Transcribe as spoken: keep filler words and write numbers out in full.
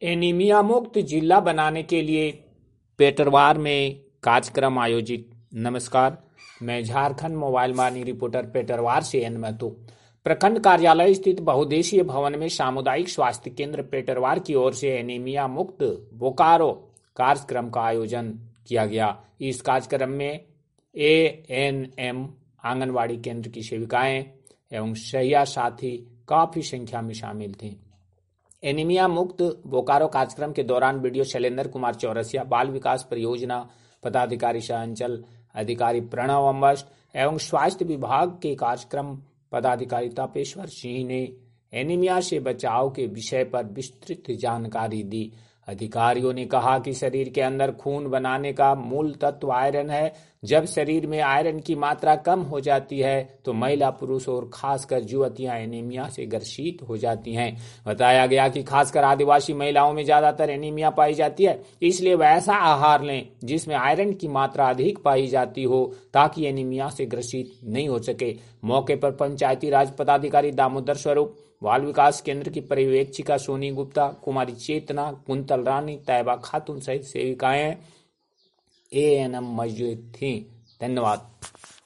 Anaemia मुक्त जिला बनाने के लिए पेटरवार में कार्यक्रम आयोजित। नमस्कार, मैं झारखंड मोबाइल वाणी रिपोर्टर पेटरवार से एन महतो। प्रखंड कार्यालय स्थित बहुउद्देशीय भवन में सामुदायिक स्वास्थ्य केंद्र पेटरवार की ओर से एनीमिया मुक्त बोकारो कार्यक्रम का आयोजन किया गया। इस कार्यक्रम में ए एन एम, आंगनवाड़ी केंद्र की सेविकाएं एवं सहिया साथी काफी संख्या में शामिल थे। एनीमिया मुक्त बोकारो कार्यक्रम के दौरान वीडियो शैलेंद्र कुमार चौरसिया, बाल विकास परियोजना पदाधिकारी सह अंचल अधिकारी प्रणव अम्बस्ट एवं स्वास्थ्य विभाग के कार्यक्रम पदाधिकारी तापेश्वर सिंह ने एनीमिया से बचाव के विषय पर विस्तृत जानकारी दी। अधिकारियों ने कहा कि शरीर के अंदर खून बनाने का मूल तत्व आयरन है। जब शरीर में आयरन की मात्रा कम हो जाती है तो महिला, पुरुष और खासकर युवतियां एनीमिया से ग्रसित हो जाती हैं। बताया गया कि खासकर आदिवासी महिलाओं में ज्यादातर एनीमिया पाई जाती है, इसलिए वह ऐसा आहार लें जिसमें आयरन की मात्रा अधिक पाई जाती हो ताकि एनीमिया से ग्रसित नहीं हो सके। मौके पर पंचायती राज पदाधिकारी दामोदर स्वरूप, बाल विकास केंद्र की पर्यवेक्षिका सोनी गुप्ता, कुमारी चेतना, कुंतल रानी, तैयबा खातून सहित सेविकाएं ए एन एम मौजूद थीं। धन्यवाद।